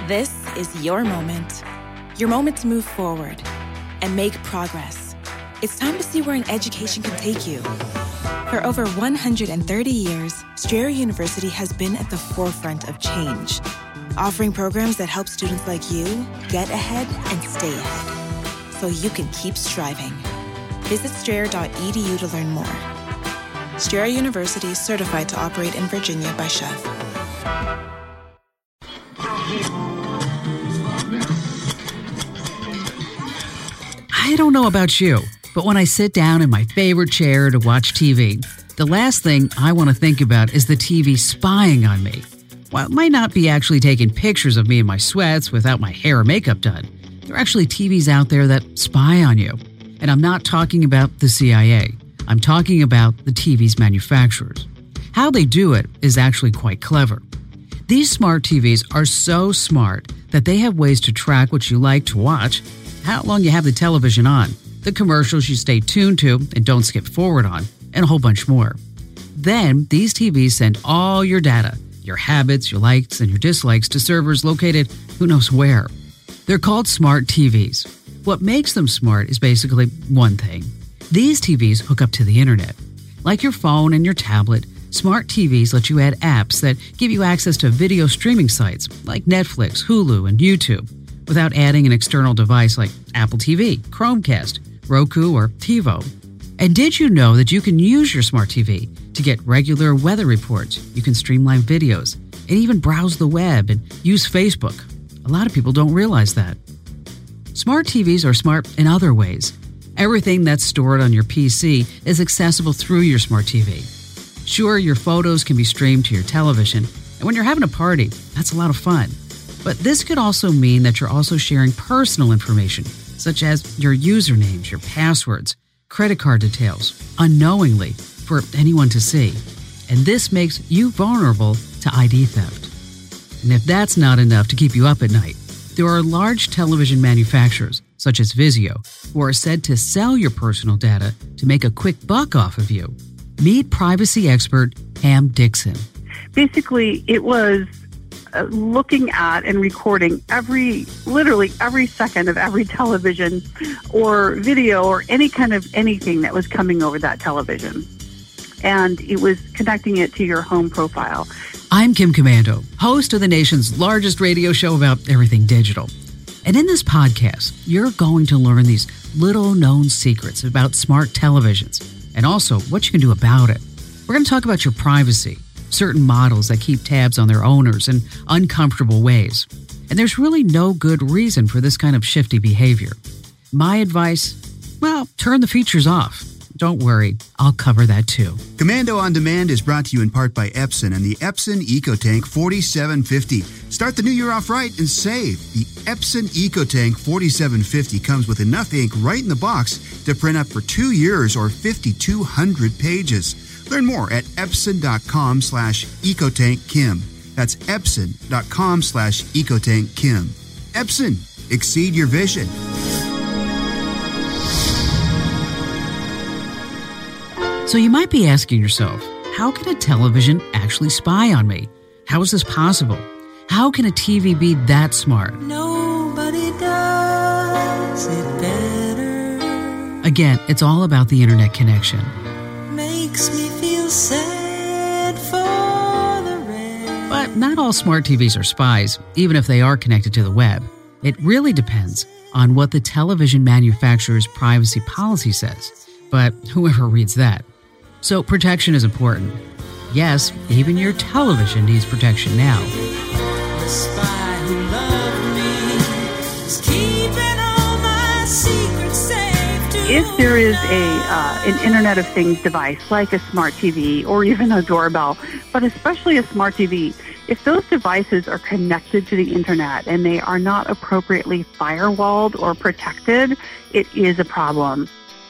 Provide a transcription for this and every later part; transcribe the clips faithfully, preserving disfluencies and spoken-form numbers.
This is your moment. Your moment to move forward and make progress. It's time to see where an education can take you. For over one hundred thirty years, Strayer University has been at the forefront of change, offering programs that help students like you get ahead and stay ahead, so you can keep striving. Visit strayer dot e d u to learn more. Strayer University is certified to operate in Virginia by C H E V. I don't know about you, but when I sit down in my favorite chair to watch T V, the last thing I want to think about is the T V spying on me. While it might not be actually taking pictures of me in my sweats without my hair or makeup done, there are actually T Vs out there that spy on you. And I'm not talking about the C I A. I'm talking about the T V's manufacturers. How they do it is actually quite clever. These smart T Vs are so smart that they have ways to track what you like to watch, how long you have the television on, the commercials you stay tuned to and don't skip forward on, and a whole bunch more. Then, these T Vs send all your data, your habits, your likes, and your dislikes to servers located who knows where. They're called smart T Vs. What makes them smart is basically one thing. These T Vs hook up to the internet. Like your phone and your tablet, smart T Vs let you add apps that give you access to video streaming sites like Netflix, Hulu, and YouTube, without adding an external device like Apple T V, Chromecast, Roku, or TiVo. And did you know that you can use your smart T V to get regular weather reports? You can streamline videos and even browse the web and use Facebook. A lot of people don't realize that. Smart T Vs are smart in other ways. Everything that's stored on your P C is accessible through your smart T V. Sure, your photos can be streamed to your television, and when you're having a party, that's a lot of fun. But this could also mean that you're also sharing personal information, such as your usernames, your passwords, credit card details, unknowingly for anyone to see. And this makes you vulnerable to I D theft. And if that's not enough to keep you up at night, there are large television manufacturers, such as Vizio, who are said to sell your personal data to make a quick buck off of you. Meet privacy expert Pam Dixon. Basically, it was Uh, looking at and recording every, literally every second of every television or video or any kind of anything that was coming over that television. And it was connecting it to your home profile. I'm Kim Komando, host of the nation's largest radio show about everything digital. And in this podcast, you're going to learn these little-known secrets about smart televisions and also what you can do about it. We're going to talk about your privacy, certain models that keep tabs on their owners in uncomfortable ways. And there's really no good reason for this kind of shifty behavior. My advice, well, turn the features off. Don't worry, I'll cover that too. Komando On Demand is brought to you in part by Epson and the Epson EcoTank forty-seven fifty. Start the new year off right and save. The Epson EcoTank forty-seven fifty comes with enough ink right in the box to print up for two years or fifty-two hundred pages. Learn more at epson.com slash ecotankkim. That's epson.com slash ecotankkim. Epson, exceed your vision. So you might be asking yourself, how can a television actually spy on me? How is this possible? How can a T V be that smart? Nobody does it better. Again, it's all about the internet connection. Makes me feel sad for the rest. But not all smart T Vs are spies, even if they are connected to the web. It really depends on what the television manufacturer's privacy policy says. But whoever reads that. So protection is important. Yes, even your television needs protection now. The spy who loved me is keeping all my secrets safe too. If there is a uh, an Internet of Things device like a smart T V or even a doorbell, but especially a smart T V, if those devices are connected to the Internet and they are not appropriately firewalled or protected, it is a problem.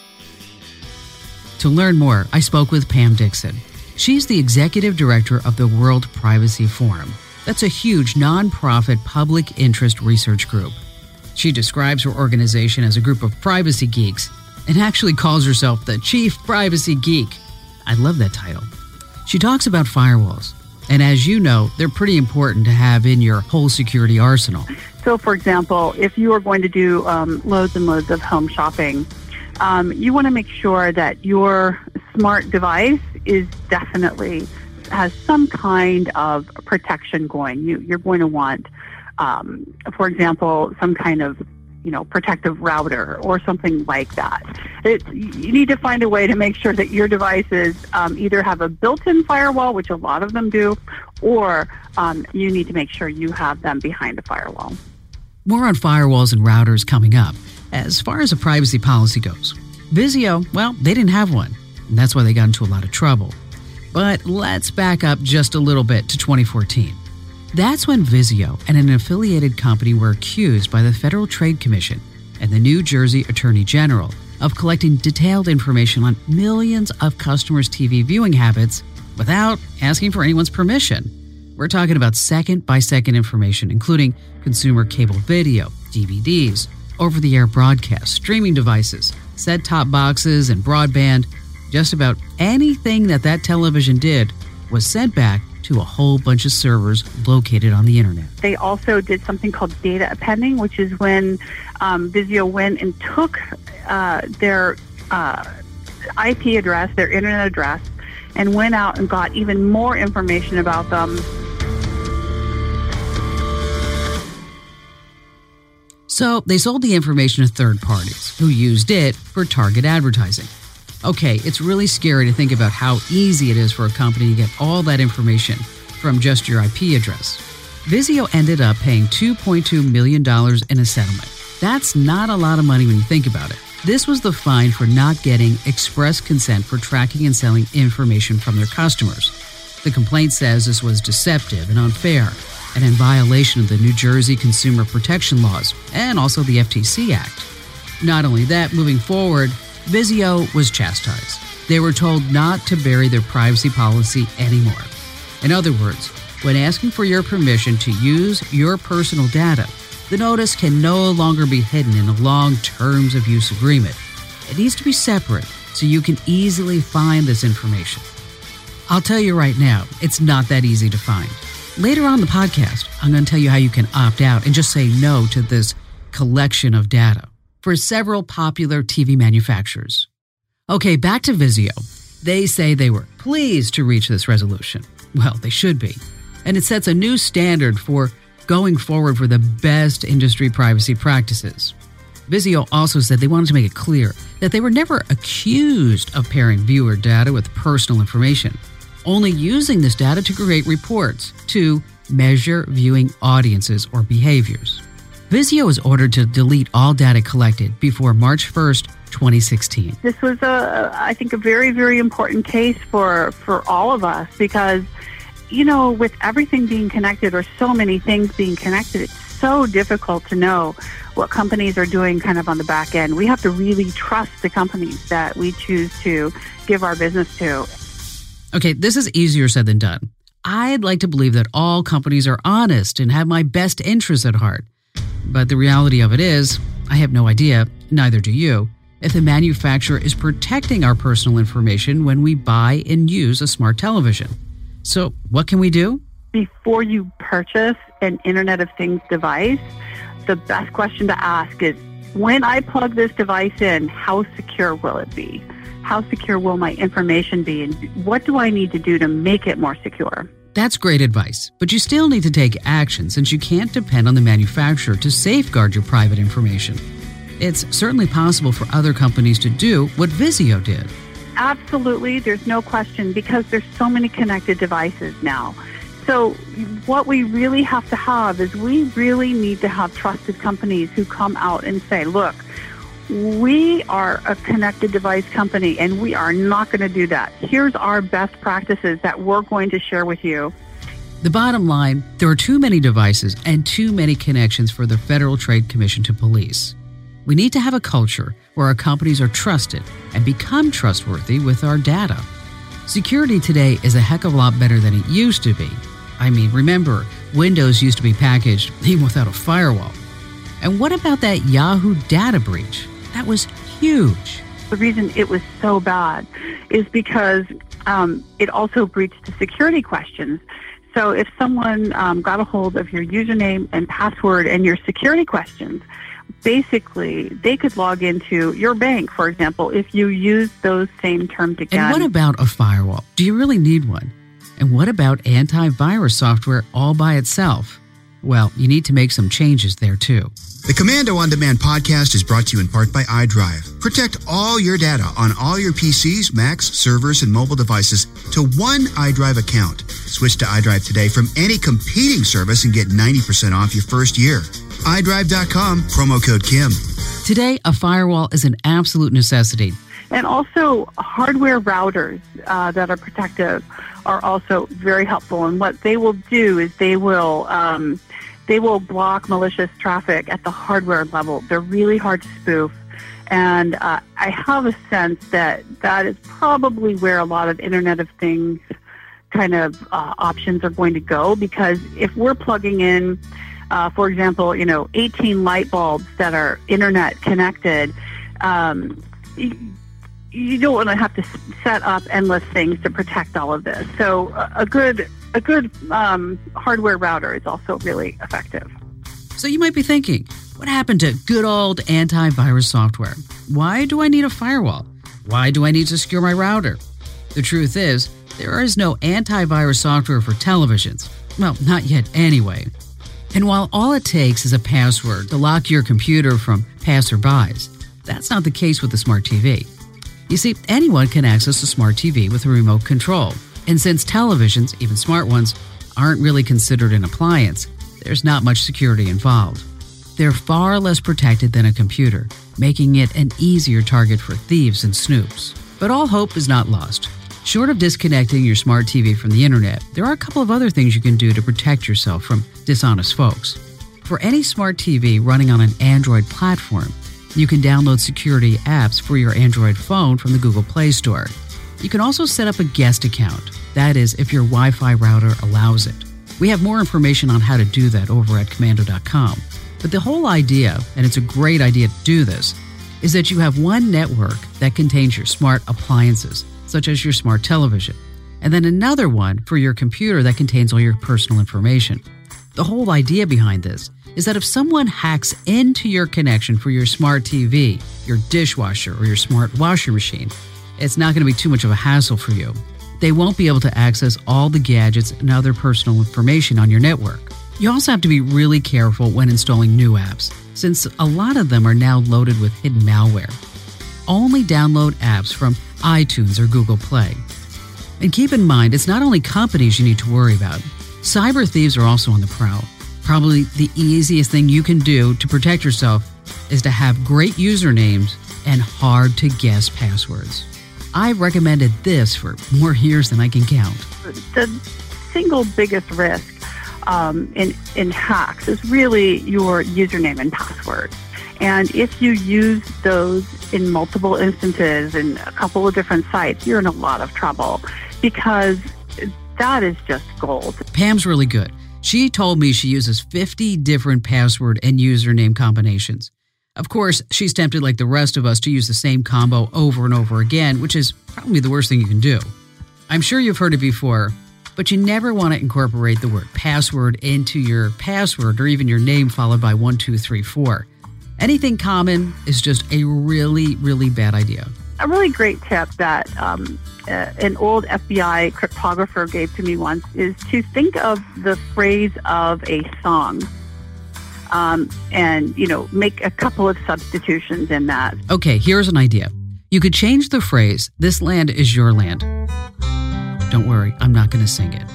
To learn more, I spoke with Pam Dixon. She's the executive director of the World Privacy Forum. That's a huge nonprofit public interest research group. She describes her organization as a group of privacy geeks and actually calls herself the Chief Privacy Geek. I love that title. She talks about firewalls, And as you know, they're pretty important to have in your whole security arsenal. So, for example, if you are going to do um, loads and loads of home shopping, um, you want to make sure that your smart device is definitely has some kind of protection going. You, you're going to want, um, for example, some kind of you know, protective router or something like that. It, you need to find a way to make sure that your devices um, either have a built-in firewall, which a lot of them do, or um, you need to make sure you have them behind a firewall. More on firewalls and routers coming up. As far as a privacy policy goes, Vizio, well, they didn't have one, and that's why they got into a lot of trouble. But let's back up just a little bit to twenty fourteen. That's when Vizio and an affiliated company were accused by the Federal Trade Commission and the New Jersey Attorney General of collecting detailed information on millions of customers' T V viewing habits without asking for anyone's permission. We're talking about second-by-second information, including consumer cable video, D V Ds, over-the-air broadcasts, streaming devices, set-top boxes, and broadband. Just about anything that that television did was sent back to a whole bunch of servers located on the internet. They also did something called data appending, which is when um, Vizio went and took uh, their uh, I P address, their internet address, and went out and got even more information about them. So they sold the information to third parties who used it for target advertising. Okay, it's really scary to think about how easy it is for a company to get all that information from just your I P address. Vizio ended up paying two point two million dollars in a settlement. That's not a lot of money when you think about it. This was the fine for not getting express consent for tracking and selling information from their customers. The complaint says this was deceptive and unfair, and in violation of the New Jersey Consumer Protection Laws and also the F T C Act. Not only that, moving forward, Vizio was chastised. They were told not to bury their privacy policy anymore. In other words, when asking for your permission to use your personal data, the notice can no longer be hidden in a long terms of use agreement. It needs to be separate so you can easily find this information. I'll tell you right now, it's not that easy to find. Later on in the podcast, I'm going to tell you how you can opt out and just say no to this collection of data for several popular T V manufacturers. Okay, back to Vizio. They say they were pleased to reach this resolution. Well, they should be. And it sets a new standard for going forward for the best industry privacy practices. Vizio also said they wanted to make it clear that they were never accused of pairing viewer data with personal information, only using this data to create reports to measure viewing audiences or behaviors. Vizio was ordered to delete all data collected before March first, twenty sixteen. This was, a, I think, a very, very important case for, for all of us because, you know, with everything being connected or so many things being connected, it's so difficult to know what companies are doing kind of on the back end. We have to really trust the companies that we choose to give our business to. Okay, this is easier said than done. I'd like to believe that all companies are honest and have my best interests at heart. But the reality of it is, I have no idea, neither do you, if the manufacturer is protecting our personal information when we buy and use a smart television. So what can we do? Before you purchase an Internet of Things device, the best question to ask is, when I plug this device in, how secure will it be? How secure will my information be? And what do I need to do to make it more secure? That's great advice, but you still need to take action since you can't depend on the manufacturer to safeguard your private information. It's certainly possible for other companies to do what Vizio did. Absolutely, there's no question, because there's so many connected devices now. So what we really have to have is we really need to have trusted companies who come out and say, look, we are a connected device company and we are not going to do that. Here's our best practices that we're going to share with you. The bottom line, there are too many devices and too many connections for the Federal Trade Commission to police. We need to have a culture where our companies are trusted and become trustworthy with our data. Security today is a heck of a lot better than it used to be. I mean, remember, Windows used to be packaged even without a firewall. And what about that Yahoo data breach? That was huge. The reason it was so bad is because um, it also breached the security questions. So if someone um, got a hold of your username and password and your security questions, basically they could log into your bank, for example, if you use those same terms again. And what about a firewall? Do you really need one? And what about antivirus software all by itself? Well, you need to make some changes there too. The Commando On Demand podcast is brought to you in part by iDrive. Protect all your data on all your P Cs, Macs, servers, and mobile devices to one iDrive account. Switch to iDrive today from any competing service and get ninety percent off your first year. i drive dot com, promo code Kim. Today, a firewall is an absolute necessity. And also hardware routers uh, that are protective are also very helpful. And what they will do is they will um, they will block malicious traffic at the hardware level. They're really hard to spoof. And uh, I have a sense that that is probably where a lot of Internet of Things kind of uh, options are going to go, because if we're plugging in, uh, for example, you know, eighteen light bulbs that are Internet connected, um, you, you don't want to have to set up endless things to protect all of this. So a, a good a good um, hardware router is also really effective. So you might be thinking, what happened to good old antivirus software? Why do I need a firewall? Why do I need to secure my router? The truth is, there is no antivirus software for televisions. Well, not yet anyway. And while all it takes is a password to lock your computer from passerbys, that's not the case with the smart T V. You see, anyone can access a smart T V with a remote control. And since televisions, even smart ones, aren't really considered an appliance, there's not much security involved. They're far less protected than a computer, making it an easier target for thieves and snoops. But all hope is not lost. Short of disconnecting your smart T V from the internet, there are a couple of other things you can do to protect yourself from dishonest folks. For any smart T V running on an Android platform, you can download security apps for your Android phone from the Google Play Store. You can also set up a guest account. That is, if your Wi-Fi router allows it. We have more information on how to do that over at commando dot com. But the whole idea, and it's a great idea to do this, is that you have one network that contains your smart appliances, such as your smart television, and then another one for your computer that contains all your personal information. The whole idea behind this is that if someone hacks into your connection for your smart T V, your dishwasher, or your smart washing machine, it's not going to be too much of a hassle for you. They won't be able to access all the gadgets and other personal information on your network. You also have to be really careful when installing new apps, since a lot of them are now loaded with hidden malware. Only download apps from iTunes or Google Play. And keep in mind, it's not only companies you need to worry about. Cyber thieves are also on the prowl. Probably the easiest thing you can do to protect yourself is to have great usernames and hard-to-guess passwords. I've recommended this for more years than I can count. The single biggest risk um, in, in hacks is really your username and password. And if you use those in multiple instances in a couple of different sites, you're in a lot of trouble, because that is just gold. Pam's really good. She told me she uses fifty different password and username combinations. Of course, she's tempted like the rest of us to use the same combo over and over again, which is probably the worst thing you can do. I'm sure you've heard it before, but you never want to incorporate the word password into your password or even your name followed by one, two, three, four. Anything common is just a really, really bad idea. A really great tip that um, uh, an old F B I cryptographer gave to me once is to think of the phrase of a song. Um, and, you know, make a couple of substitutions in that. Okay, here's an idea. You could change the phrase, "This land is your land." Don't worry, I'm not going to sing it.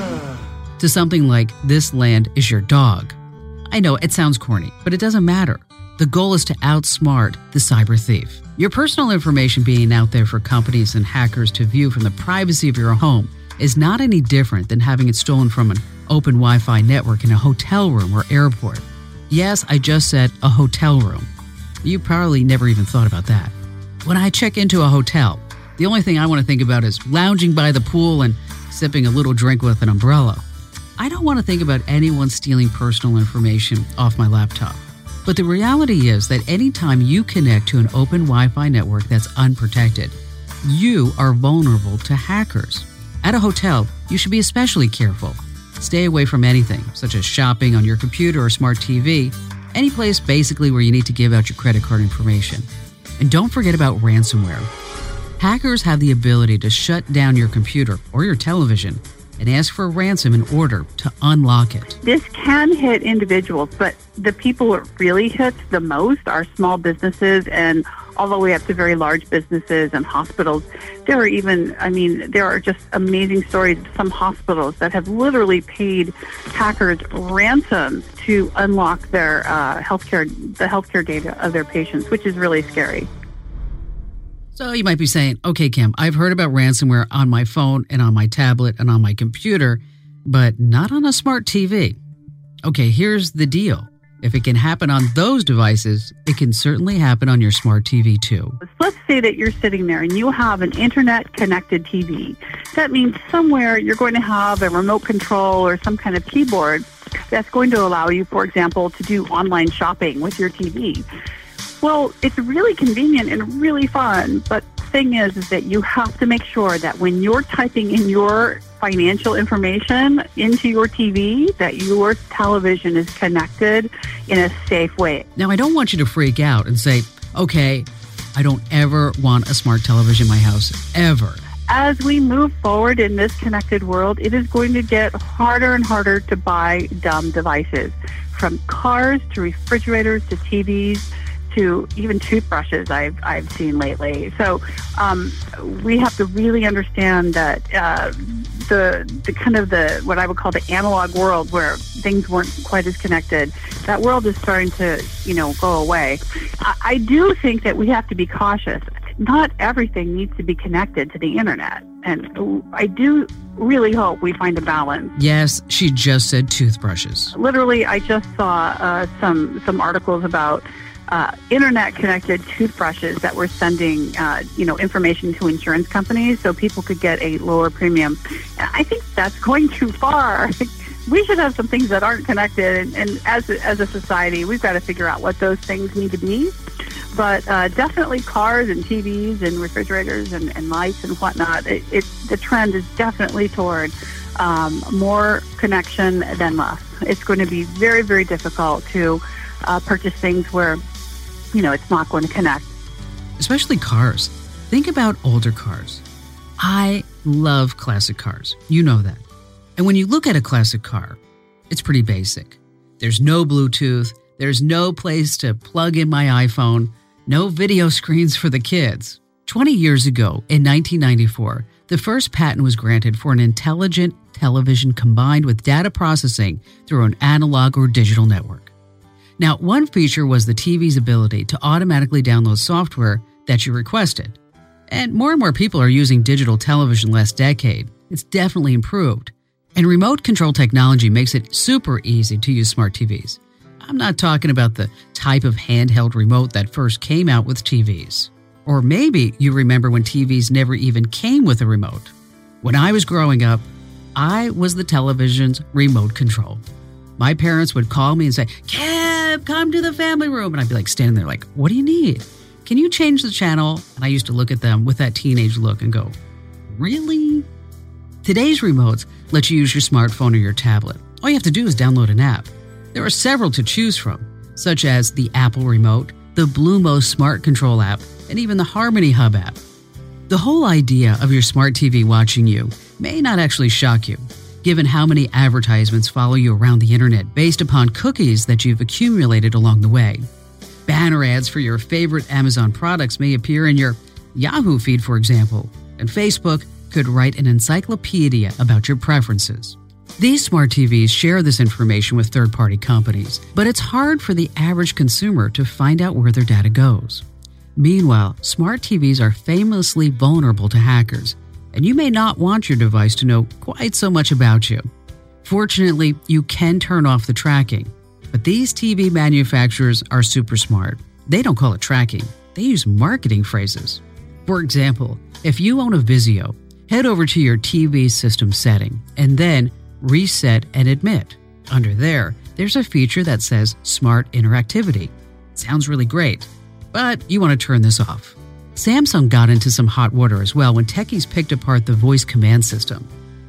To something like, "This land is your dog." I know, it sounds corny, but it doesn't matter. The goal is to outsmart the cyber thief. Your personal information being out there for companies and hackers to view from the privacy of your home is not any different than having it stolen from an open Wi-Fi network in a hotel room or airport. Yes, I just said a hotel room. You probably never even thought about that. When I check into a hotel, the only thing I want to think about is lounging by the pool and sipping a little drink with an umbrella. I don't want to think about anyone stealing personal information off my laptop. But the reality is that anytime you connect to an open Wi-Fi network that's unprotected, you are vulnerable to hackers. At a hotel, you should be especially careful. Stay away from anything, such as shopping on your computer or smart T V, any place basically where you need to give out your credit card information. And don't forget about ransomware. Hackers have the ability to shut down your computer or your television and ask for a ransom in order to unlock it. This can hit individuals, but the people it really hits the most are small businesses, and all the way up to very large businesses and hospitals. There are even, I mean, there are just amazing stories of some hospitals that have literally paid hackers ransoms to unlock their uh, healthcare, the healthcare data of their patients, which is really scary. So you might be saying, okay, Kim, I've heard about ransomware on my phone and on my tablet and on my computer, but not on a smart T V. Okay, here's the deal. If it can happen on those devices, it can certainly happen on your smart T V too. Let's say that you're sitting there and you have an internet-connected T V. That means somewhere you're going to have a remote control or some kind of keyboard that's going to allow you, for example, to do online shopping with your T V. Well, it's really convenient and really fun, but the thing is, is that you have to make sure that when you're typing in your financial information into your T V, that your television is connected in a safe way. Now, I don't want you to freak out and say, okay, I don't ever want a smart television in my house, ever. As we move forward in this connected world, it is going to get harder and harder to buy dumb devices, from cars to refrigerators to T Vs, to even toothbrushes I've I've seen lately. So um, we have to really understand that uh, the the kind of the what I would call the analog world, where things weren't quite as connected, that world is starting to, you know, go away. I, I do think that we have to be cautious. Not everything needs to be connected to the internet, and I do really hope we find a balance. Yes, she just said toothbrushes. Literally, I just saw uh, some some articles about Uh, internet-connected toothbrushes that were sending, uh, you know, information to insurance companies so people could get a lower premium. And I think that's going too far. We should have some things that aren't connected, and, and as a, as a society, we've got to figure out what those things need to be. But uh, definitely cars and T Vs and refrigerators and, and lights and whatnot, it, it, the trend is definitely toward um, more connection than less. It's going to be very, very difficult to uh, purchase things where, you know, it's not going to connect. Especially cars. Think about older cars. I love classic cars. You know that. And when you look at a classic car, it's pretty basic. There's no Bluetooth. There's no place to plug in my iPhone. No video screens for the kids. twenty years ago, in nineteen ninety-four, the first patent was granted for an intelligent television combined with data processing through an analog or digital network. Now, one feature was the T V's ability to automatically download software that you requested. And more and more people are using digital television last decade. It's definitely improved. And remote control technology makes it super easy to use smart T Vs. I'm not talking about the type of handheld remote that first came out with T Vs. Or maybe you remember when T Vs never even came with a remote. When I was growing up, I was the television's remote control. My parents would call me and say, Kev, come to the family room. And I'd be like standing there like, what do you need? Can you change the channel? And I used to look at them with that teenage look and go, really? Today's remotes let you use your smartphone or your tablet. All you have to do is download an app. There are several to choose from, such as the Apple Remote, the Blumo Smart Control app, and even the Harmony Hub app. The whole idea of your smart T V watching you may not actually shock you, given how many advertisements follow you around the internet based upon cookies that you've accumulated along the way. Banner ads for your favorite Amazon products may appear in your Yahoo feed, for example, and Facebook could write an encyclopedia about your preferences. These smart T Vs share this information with third-party companies, but it's hard for the average consumer to find out where their data goes. Meanwhile, smart T Vs are famously vulnerable to hackers, and you may not want your device to know quite so much about you. Fortunately, you can turn off the tracking, but these T V manufacturers are super smart. They don't call it tracking. They use marketing phrases. For example, if you own a Vizio, head over to your T V system setting and then reset and admit. Under there, there's a feature that says Smart Interactivity. Sounds really great, but you want to turn this off. Samsung got into some hot water as well when techies picked apart the voice command system.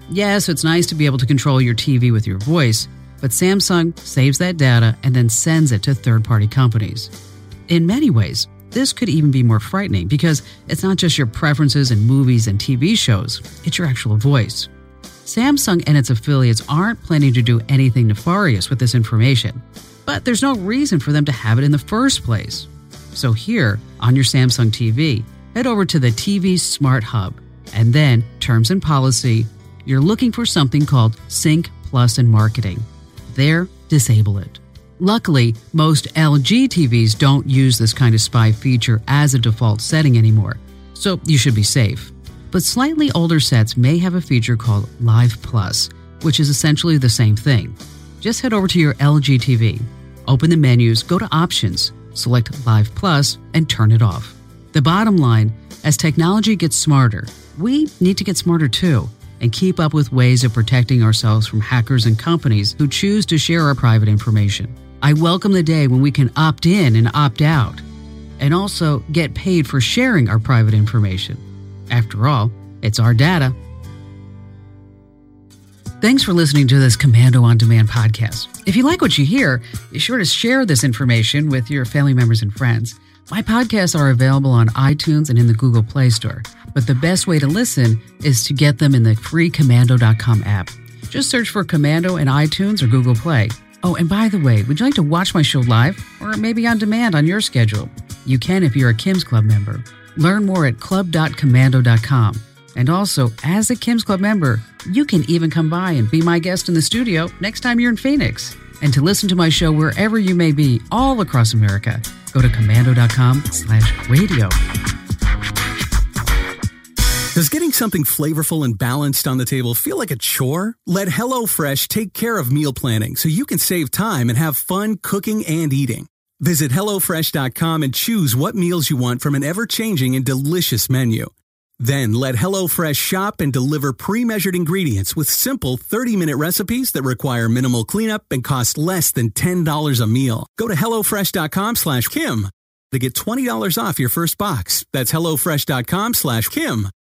Yes, it's nice to be able to control your T V with your voice, but Samsung saves that data and then sends it to third-party companies. In many ways, this could even be more frightening because it's not just your preferences in movies and T V shows, it's your actual voice. Samsung and its affiliates aren't planning to do anything nefarious with this information, but there's no reason for them to have it in the first place. So here, on your Samsung T V, head over to the T V Smart Hub, and then Terms and Policy. You're looking for something called Sync Plus in Marketing. There, disable it. Luckily, most L G T Vs don't use this kind of spy feature as a default setting anymore, so you should be safe. But slightly older sets may have a feature called Live Plus, which is essentially the same thing. Just head over to your L G T V, open the menus, go to Options, select Live Plus, and turn it off. The bottom line, as technology gets smarter, we need to get smarter too, and keep up with ways of protecting ourselves from hackers and companies who choose to share our private information. I welcome the day when we can opt in and opt out, and also get paid for sharing our private information. After all, it's our data. Thanks for listening to this Komando On Demand podcast. If you like what you hear, be sure to share this information with your family members and friends. My podcasts are available on iTunes and in the Google Play Store, but the best way to listen is to get them in the free Komando dot com app. Just search for Komando in iTunes or Google Play. Oh, and by the way, would you like to watch my show live or maybe on demand on your schedule? You can if you're a Kim's Club member. Learn more at club dot komando dot com. And also, as a Kim's Club member, you can even come by and be my guest in the studio next time you're in Phoenix. And to listen to my show wherever you may be all across America, go to komando dot com slash radio. Does getting something flavorful and balanced on the table feel like a chore? Let HelloFresh take care of meal planning so you can save time and have fun cooking and eating. Visit hello fresh dot com and choose what meals you want from an ever-changing and delicious menu. Then let HelloFresh shop and deliver pre-measured ingredients with simple thirty-minute recipes that require minimal cleanup and cost less than ten dollars a meal. Go to hello fresh dot com slash Kim to get twenty dollars off your first box. That's hello fresh dot com slash Kim.